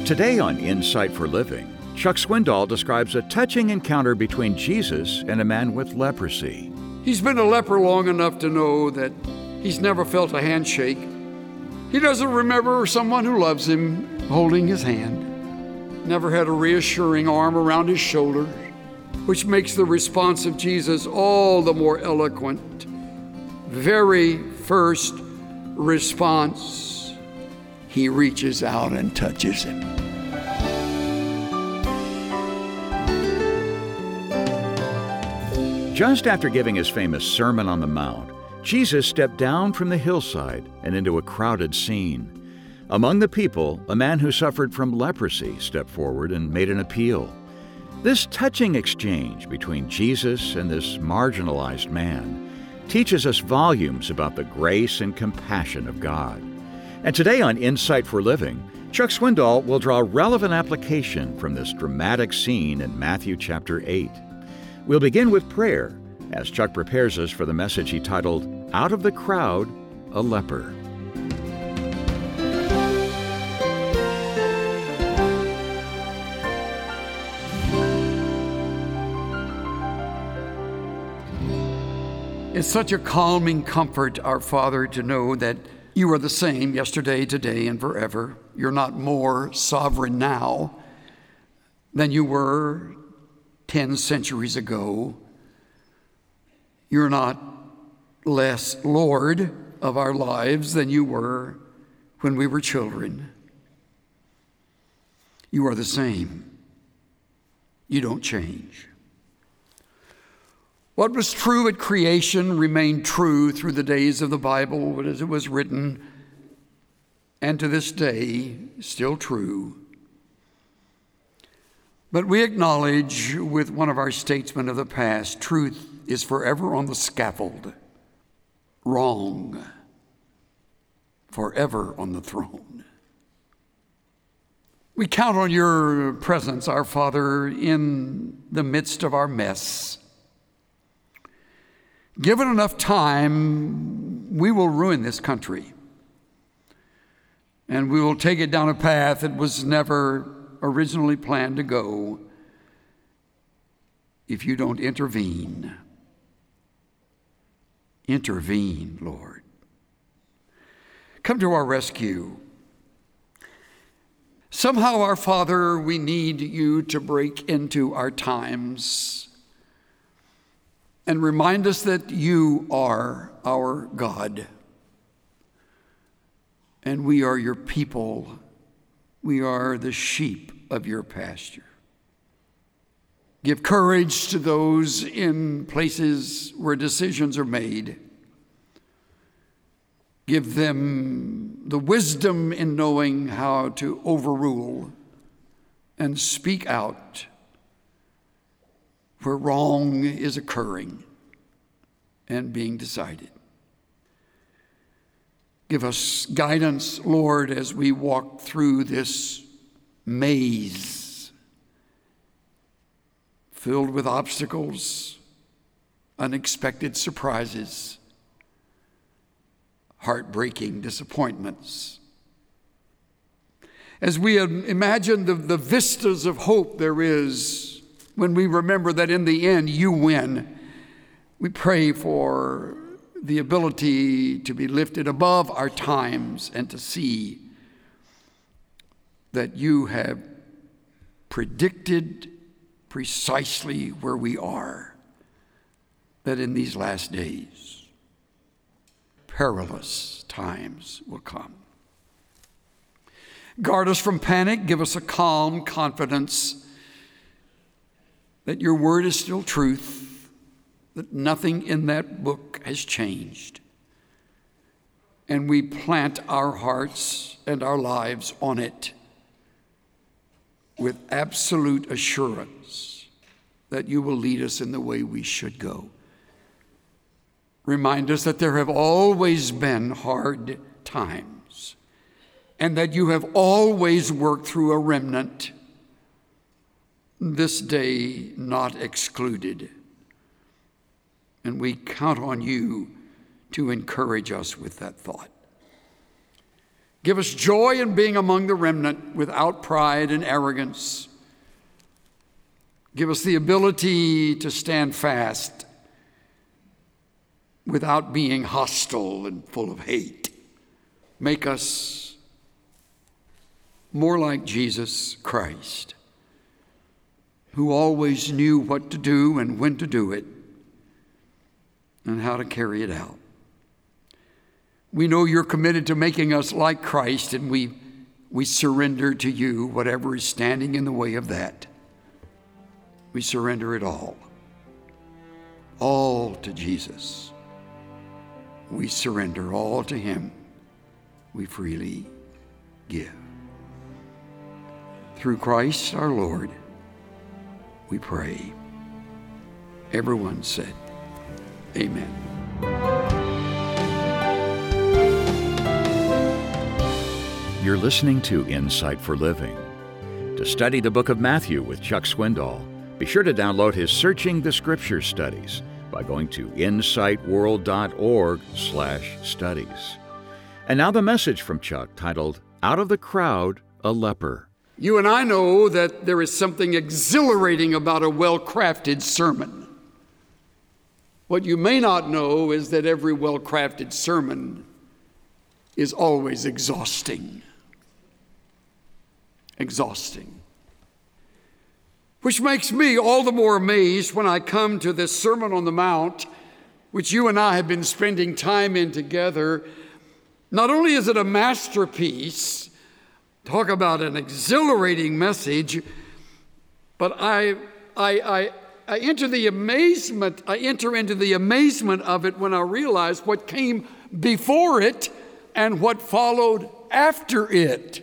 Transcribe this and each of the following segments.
Today on Insight for Living, Chuck Swindoll describes a touching encounter between Jesus and a man with leprosy. He's been a leper long enough to know that he's never felt a handshake. He doesn't remember someone who loves him holding his hand. Never had a reassuring arm around his shoulder, which makes the response of Jesus all the more eloquent. Very first response, he reaches out and touches him. Just after giving his famous Sermon on the Mount, Jesus stepped down from the hillside and into a crowded scene. Among the people, a man who suffered from leprosy stepped forward and made an appeal. This touching exchange between Jesus and this marginalized man teaches us volumes about the grace and compassion of God. And today on Insight for Living, Chuck Swindoll will draw relevant application from this dramatic scene in Matthew chapter 8. We'll begin with prayer as Chuck prepares us for the message he titled, Out of the Crowd, a Leper. It's such a calming comfort, our Father, to know that you are the same yesterday, today, and forever. You're not more sovereign now than you were 10 centuries ago. You're not less Lord of our lives than you were when we were children. You are the same. You don't change. What was true at creation remained true through the days of the Bible as it was written, and to this day, still true. But we acknowledge with one of our statesmen of the past, truth is forever on the scaffold, wrong forever on the throne. We count on your presence, our Father, in the midst of our mess. Given enough time, we will ruin this country. And we will take it down a path that was never originally planned to go if you don't intervene. Intervene, Lord. Come to our rescue. Somehow, our Father, we need you to break into our times and remind us that you are our God and we are your people. We are the sheep of your pasture. Give courage to those in places where decisions are made. Give them the wisdom in knowing how to overrule and speak out where wrong is occurring and being decided. Give us guidance, Lord, as we walk through this maze filled with obstacles, unexpected surprises, heartbreaking disappointments. As we imagine the vistas of hope there is when we remember that in the end you win, we pray for the ability to be lifted above our times and to see that you have predicted precisely where we are, that in these last days, perilous times will come. Guard us from panic. Give us a calm confidence that your word is still truth, that nothing in that book has changed. And we plant our hearts and our lives on it with absolute assurance that you will lead us in the way we should go. Remind us that there have always been hard times and that you have always worked through a remnant, this day not excluded. And we count on you to encourage us with that thought. Give us joy in being among the remnant without pride and arrogance. Give us the ability to stand fast without being hostile and full of hate. Make us more like Jesus Christ, who always knew what to do and when to do it and how to carry it out. We know you're committed to making us like Christ, and we surrender to you whatever is standing in the way of that. We surrender it all to Jesus. We surrender all to him. We freely give. Through Christ our Lord, we pray. Everyone said, amen. You're listening to Insight for Living. To study the book of Matthew with Chuck Swindoll, be sure to download his Searching the Scriptures studies by going to insightworld.org/studies. And now the message from Chuck titled, Out of the Crowd, a Leper. You and I know that there is something exhilarating about a well-crafted sermon. What you may not know is that every well-crafted sermon is always exhausting. Exhausting. Which makes me all the more amazed when I come to this Sermon on the Mount, which you and I have been spending time in together. Not only is it a masterpiece, talk about an exhilarating message, but I enter into the amazement of it when I realize what came before it and what followed after it.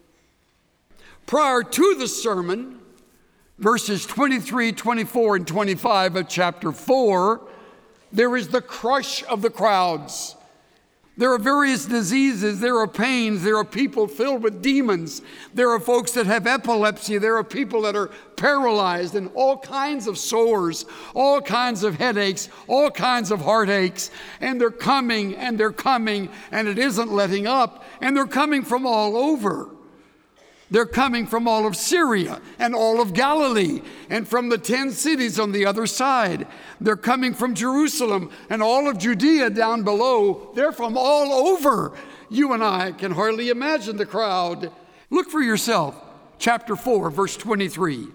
Prior to the sermon, verses 23, 24, and 25 of chapter 4, there is the crush of the crowds. There are various diseases, there are pains, there are people filled with demons, there are folks that have epilepsy, there are people that are paralyzed and all kinds of sores, all kinds of headaches, all kinds of heartaches, and they're coming, and it isn't letting up, and they're coming from all over. They're coming from all of Syria and all of Galilee and from the 10 cities on the other side. They're coming from Jerusalem and all of Judea down below. They're from all over. You and I can hardly imagine the crowd. Look for yourself, chapter 4, verse 23.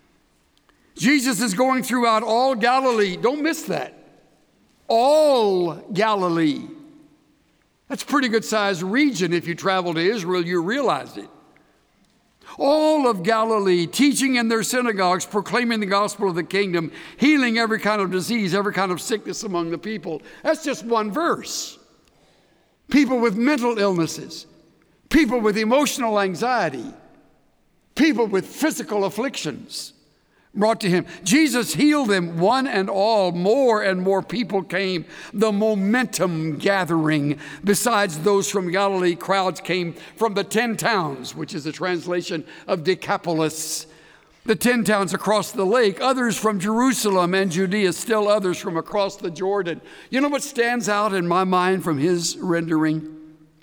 Jesus is going throughout all Galilee. Don't miss that. All Galilee. That's a pretty good sized region. If you travel to Israel, you realize it. All of Galilee, teaching in their synagogues, proclaiming the gospel of the kingdom, healing every kind of disease, every kind of sickness among the people. That's just one verse. People with mental illnesses, people with emotional anxiety, people with physical afflictions brought to him. Jesus healed them, one and all. More and more people came. The momentum gathering. Besides those from Galilee, crowds came from the 10 towns, which is a translation of Decapolis. The 10 towns across the lake, others from Jerusalem and Judea, still others from across the Jordan. You know what stands out in my mind from his rendering?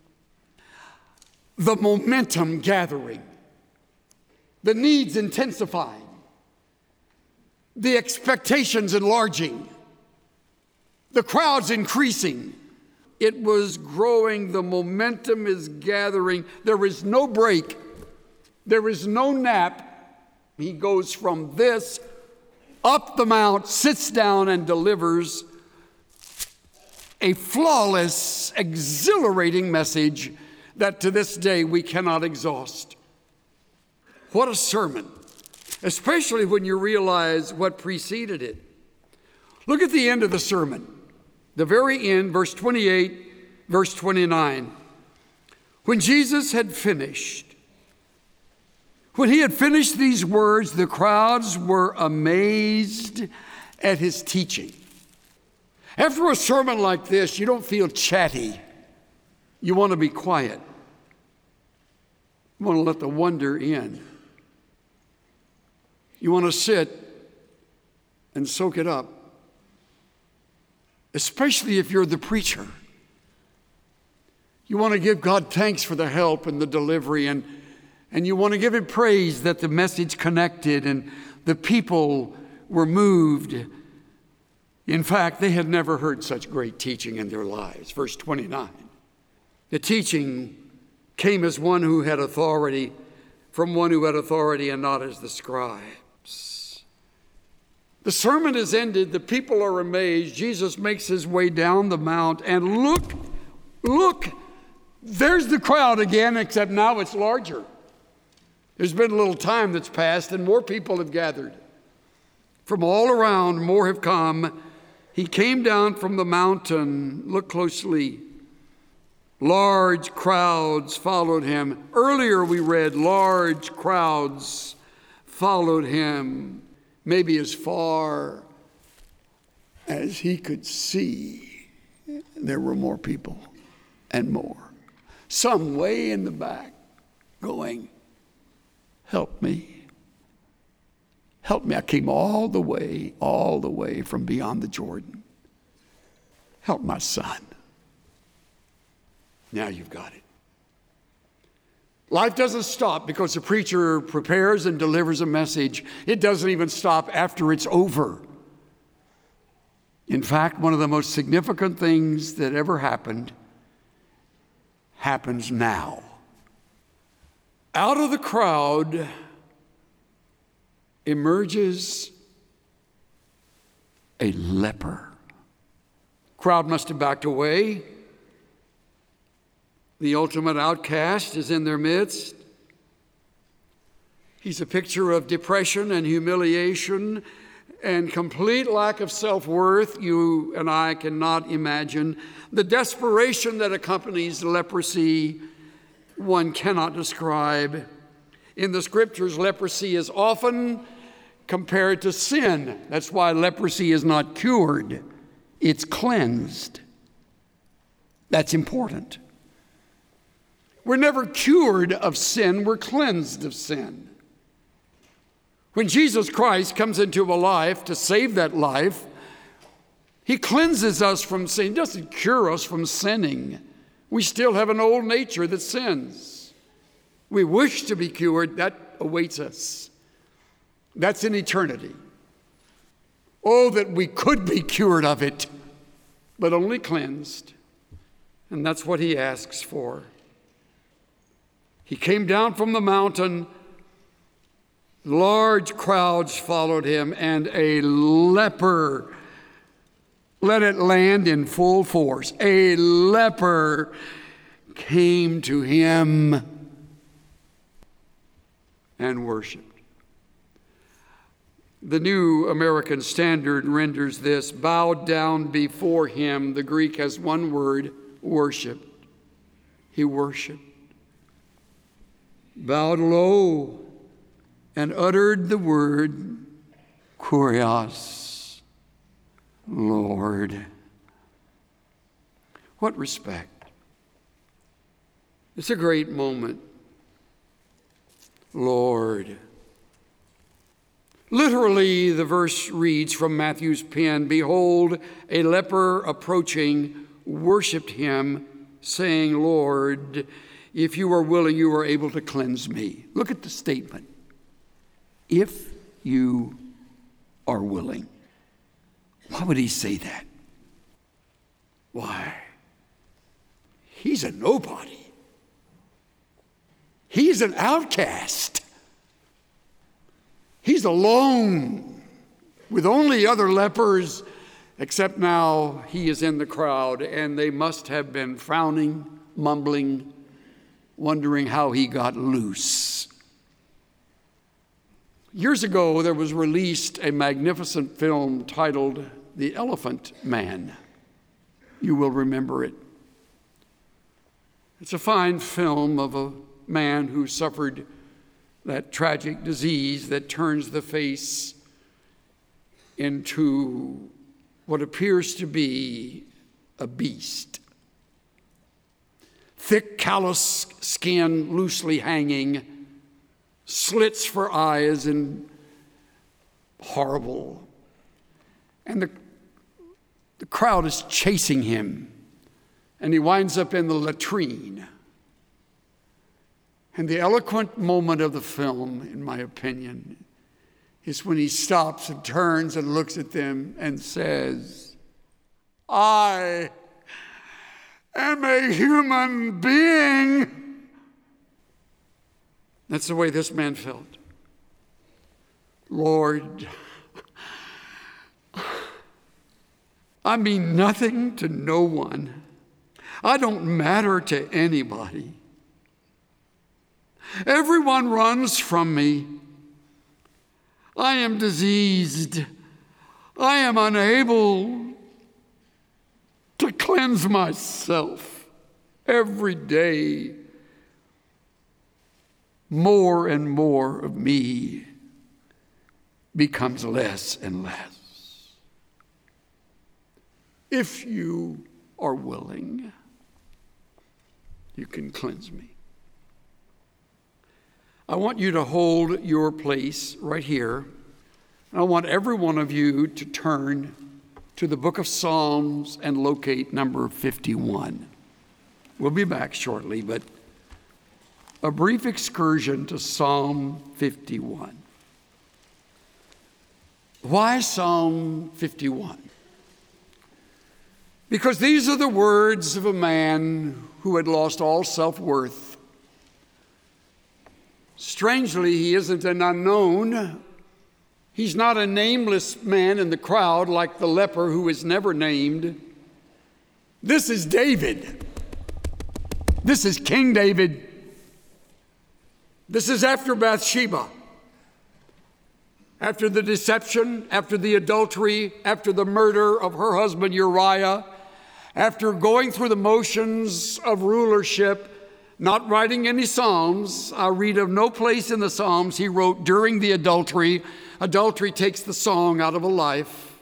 The momentum gathering. The needs intensifying. The expectations enlarging, the crowds increasing. It was growing, the momentum is gathering. There is no break, there is no nap. He goes from this up the mount, sits down, and delivers a flawless, exhilarating message that to this day we cannot exhaust. What a sermon. Especially when you realize what preceded it. Look at the end of the sermon. The very end, verse 28, verse 29. When Jesus had finished, when he had finished these words, the crowds were amazed at his teaching. After a sermon like this, you don't feel chatty. You want to be quiet. You want to let the wonder in. You want to sit and soak it up, especially if you're the preacher. You want to give God thanks for the help and the delivery, and you want to give Him praise that the message connected and the people were moved. In fact, they had never heard such great teaching in their lives. Verse 29. The teaching came as one who had authority, from one who had authority, and not as the scribes. The sermon is ended. The people are amazed. Jesus makes his way down the mount, and look, there's the crowd again, except now it's larger. There's been a little time that's passed, and more people have gathered. From all around, more have come. He came down from the mountain. Look closely. Large crowds followed him. Earlier we read large crowds followed him, maybe as far as he could see. There were more people and more. Some way in the back going, help me. Help me. I came all the way from beyond the Jordan. Help my son. Now you've got it. Life doesn't stop because the preacher prepares and delivers a message. It doesn't even stop after it's over. In fact, one of the most significant things that ever happened happens now. Out of the crowd emerges a leper. Crowd must have backed away. The ultimate outcast is in their midst. He's a picture of depression and humiliation and complete lack of self-worth. You and I cannot imagine the desperation that accompanies leprosy. One cannot describe. In the scriptures, leprosy is often compared to sin. That's why leprosy is not cured. It's cleansed. That's important. We're never cured of sin. We're cleansed of sin. When Jesus Christ comes into a life to save that life, He cleanses us from sin. He doesn't cure us from sinning. We still have an old nature that sins. We wish to be cured. That awaits us. That's in eternity. Oh, that we could be cured of it, but only cleansed. And that's what He asks for. He came down from the mountain. Large crowds followed him, and a leper, let it land in full force, a leper came to him and worshiped. The New American Standard renders this, bowed down before him. The Greek has one word, worship. He worshiped. Bowed low and uttered the word, Kurios, Lord. What respect. It's a great moment. Lord. Literally, the verse reads from Matthew's pen, behold, a leper approaching worshiped him, saying, Lord, if you are willing, you are able to cleanse me. Look at the statement. If you are willing. Why would he say that? Why? He's a nobody. He's an outcast. He's alone with only other lepers, except now he is in the crowd, and they must have been frowning, mumbling, wondering how he got loose. Years ago, there was released a magnificent film titled The Elephant Man. You will remember it. It's a fine film of a man who suffered that tragic disease that turns the face into what appears to be a beast. Thick, callous skin loosely hanging, slits for eyes, and horrible. And the crowd is chasing him. and he winds up in the latrine. And the eloquent moment of the film, in my opinion, is when he stops and turns and looks at them and says, I am a human being. That's the way this man felt. Lord, I mean nothing to no one. I don't matter to anybody. Everyone runs from me. I am diseased. I am unable to cleanse myself every day. More and more of me becomes less and less. If you are willing, you can cleanse me. I want you to hold your place right here. I want every one of you to turn to the book of Psalms and locate number 51. We'll be back shortly, but a brief excursion to Psalm 51. Why Psalm 51? Because these are the words of a man who had lost all self-worth. Strangely, he isn't an unknown. He's not a nameless man in the crowd like the leper who is never named. This is David. This is King David. This is after Bathsheba. After the deception, after the adultery, after the murder of her husband Uriah, after going through the motions of rulership, not writing any Psalms. I read of no place in the Psalms he wrote during the adultery. Adultery takes the song out of a life.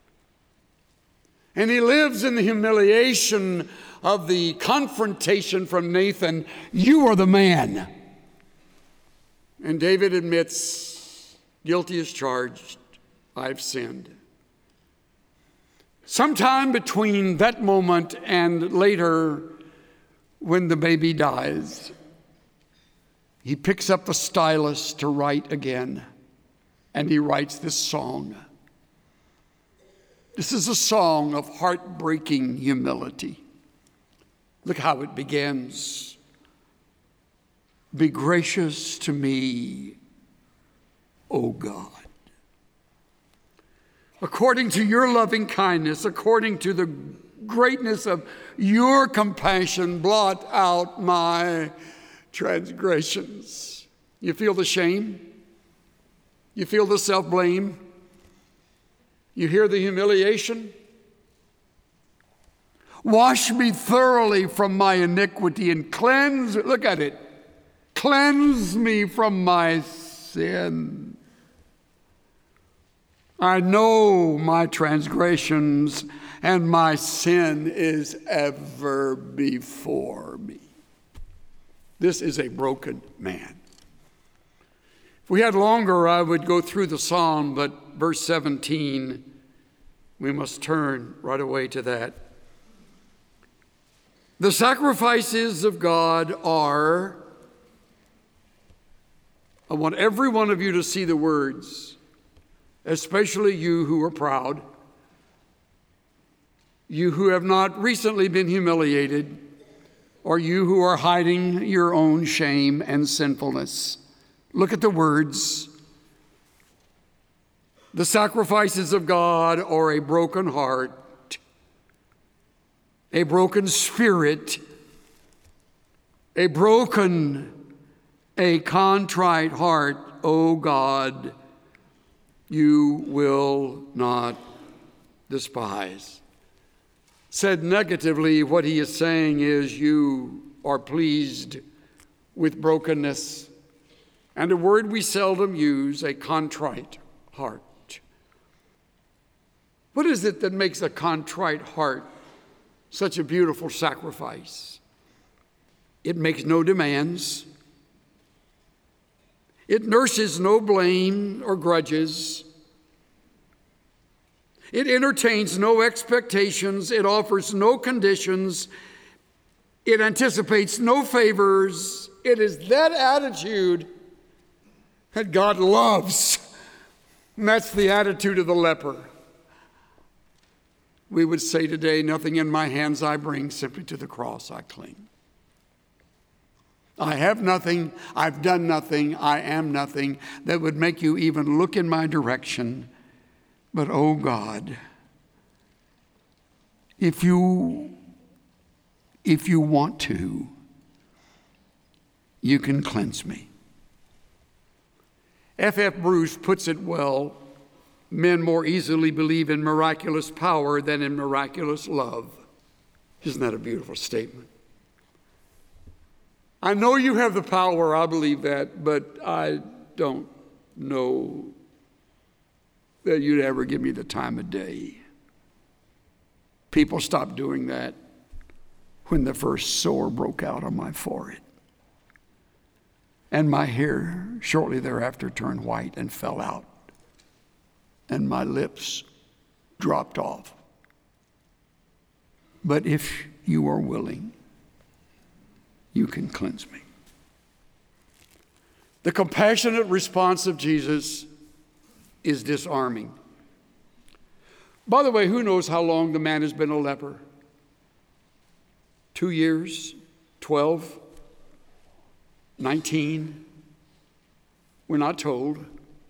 And he lives in the humiliation of the confrontation from Nathan. You are the man. And David admits, guilty as charged, I've sinned. Sometime between that moment and later, when the baby dies, he picks up the stylus to write again, and he writes this song. This is a song of heartbreaking humility. Look how it begins. Be gracious to me, O God. According to your loving kindness, according to the greatness of your compassion, blot out my transgressions. You feel the shame? You feel the self-blame? You hear the humiliation? Wash me thoroughly from my iniquity and cleanse, look at it, cleanse me from my sin. I know my transgressions and my sin is ever before me. This is a broken man. If we had longer, I would go through the psalm, but verse 17, we must turn right away to that. The sacrifices of God are, I want every one of you to see the words, especially you who are proud, you who have not recently been humiliated, or you who are hiding your own shame and sinfulness. Look at the words. The sacrifices of God are a broken heart, a broken spirit, a contrite heart, O God, you will not despise. Said negatively, what he is saying is you are pleased with brokenness. And a word we seldom use, a contrite heart. What is it that makes a contrite heart such a beautiful sacrifice? It makes no demands. It nurses no blame or grudges. It entertains no expectations. It offers no conditions. It anticipates no favors. It is that attitude that God loves. And that's the attitude of the leper. We would say today, nothing in my hands I bring, simply to the cross I cling. I have nothing, I've done nothing, I am nothing that would make you even look in my direction. But oh God, if you want to, you can cleanse me. F.F. Bruce puts it well, men more easily believe in miraculous power than in miraculous love. Isn't that a beautiful statement? I know you have the power, I believe that, but I don't know that you'd ever give me the time of day. People stopped doing that when the first sore broke out on my forehead. And my hair shortly thereafter turned white and fell out. And my lips dropped off. But if you are willing, you can cleanse me. The compassionate response of Jesus is disarming. By the way, who knows how long the man has been a leper? 2 years? 12? 19? We're not told.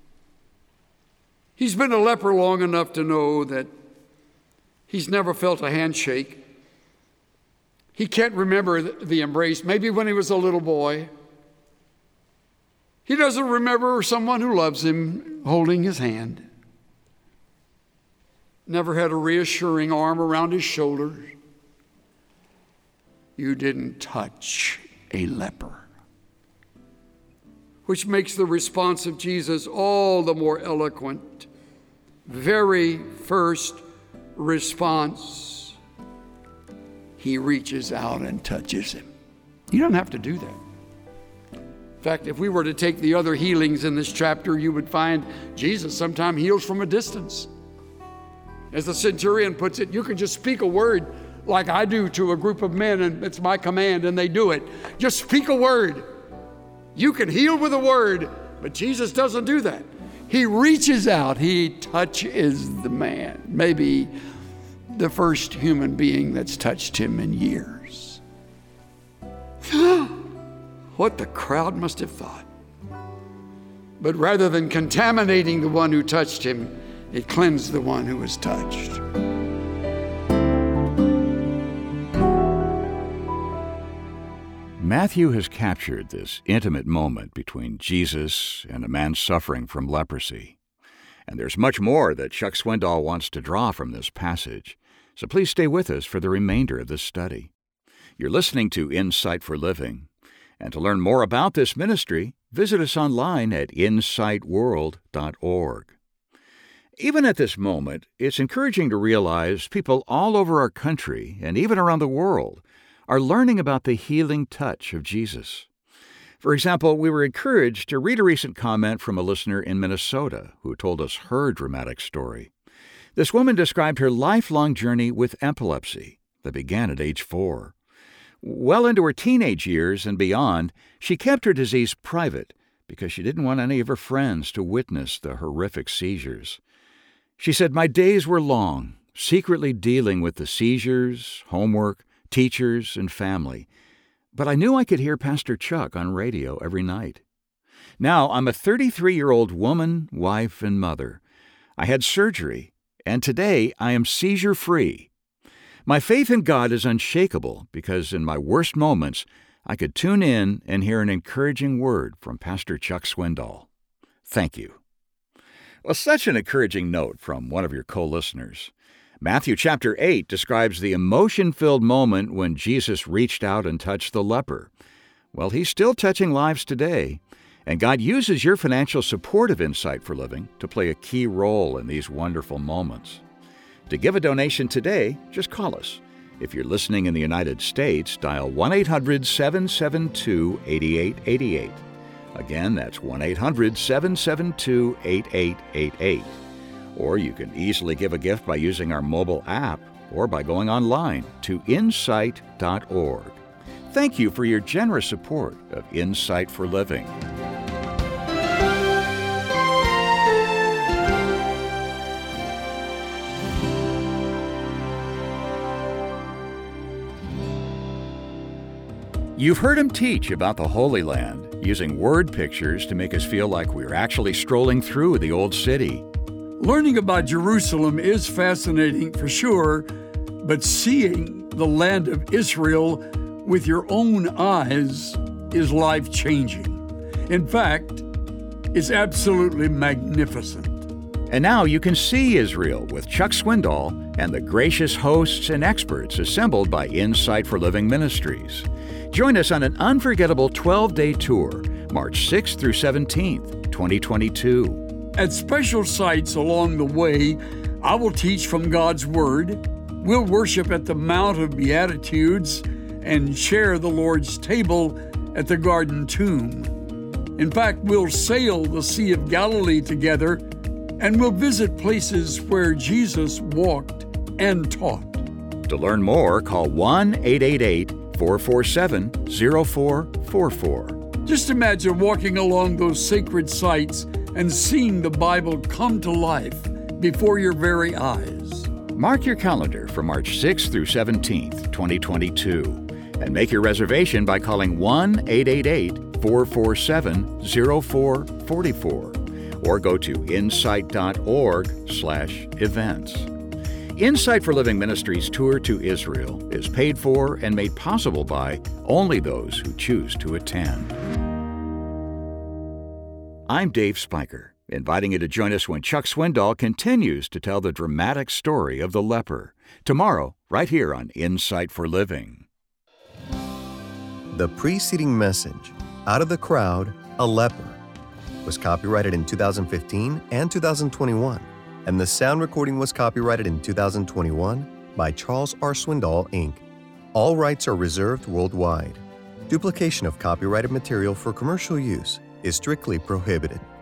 He's been a leper long enough to know that he's never felt a handshake. He can't remember the embrace, maybe when he was a little boy. He doesn't remember someone who loves him holding his hand. Never had a reassuring arm around his shoulders. You didn't touch a leper. Which makes the response of Jesus all the more eloquent. Very first response, he reaches out and touches him. You don't have to do that. In fact, if we were to take the other healings in this chapter, you would find Jesus sometimes heals from a distance. As the centurion puts it, you can just speak a word like I do to a group of men, and it's my command, and they do it. Just speak a word. You can heal with a word, but Jesus doesn't do that. He reaches out. He touches the man, maybe the first human being that's touched him in years. What the crowd must have thought. But rather than contaminating the one who touched him, it cleansed the one who was touched. Matthew has captured this intimate moment between Jesus and a man suffering from leprosy. And there's much more that Chuck Swindoll wants to draw from this passage, so please stay with us for the remainder of this study. You're listening to Insight for Living, and to learn more about this ministry, visit us online at insightworld.org. Even at this moment, it's encouraging to realize people all over our country and even around the world are learning about the healing touch of Jesus. For example, we were encouraged to read a recent comment from a listener in Minnesota who told us her dramatic story. This woman described her lifelong journey with epilepsy that began at age 4. Well into her teenage years and beyond, she kept her disease private because she didn't want any of her friends to witness the horrific seizures. She said, "My days were long, secretly dealing with the seizures, homework, teachers, and family. But I knew I could hear Pastor Chuck on radio every night. Now I'm a 33-year-old woman, wife, and mother. I had surgery, and today I am seizure-free. My faith in God is unshakable because in my worst moments, I could tune in and hear an encouraging word from Pastor Chuck Swindoll. Thank you." Well, such an encouraging note from one of your co-listeners. Matthew chapter 8 describes the emotion-filled moment when Jesus reached out and touched the leper. Well, he's still touching lives today, and God uses your financial support of Insight for Living to play a key role in these wonderful moments. To give a donation today, just call us. If you're listening in the United States, dial 1-800-772-8888. Again, that's 1-800-772-8888. Or you can easily give a gift by using our mobile app or by going online to insight.org. Thank you for your generous support of Insight for Living. You've heard him teach about the Holy Land, using word pictures to make us feel like we're actually strolling through the old city. Learning about Jerusalem is fascinating for sure, but seeing the land of Israel with your own eyes is life-changing. In fact, it's absolutely magnificent. And now you can see Israel with Chuck Swindoll and the gracious hosts and experts assembled by Insight for Living Ministries. Join us on an unforgettable 12-day tour, March 6th through 17th, 2022. At special sites along the way, I will teach from God's Word. We'll worship at the Mount of Beatitudes and share the Lord's table at the Garden Tomb. In fact, we'll sail the Sea of Galilee together, and we'll visit places where Jesus walked and taught. To learn more, call 1-888-447-0444. Just imagine walking along those sacred sites and seeing the Bible come to life before your very eyes. Mark your calendar for March 6th through 17th, 2022, and make your reservation by calling 1-888-447-0444 or go to insight.org/events. Insight for Living Ministries' tour to Israel is paid for and made possible by only those who choose to attend. I'm Dave Spiker, inviting you to join us when Chuck Swindoll continues to tell the dramatic story of the leper. Tomorrow, right here on Insight for Living. The preceding message, Out of the Crowd, a Leper, was copyrighted in 2015 and 2021, and the sound recording was copyrighted in 2021 by Charles R. Swindoll, Inc. All rights are reserved worldwide. Duplication of copyrighted material for commercial use is strictly prohibited.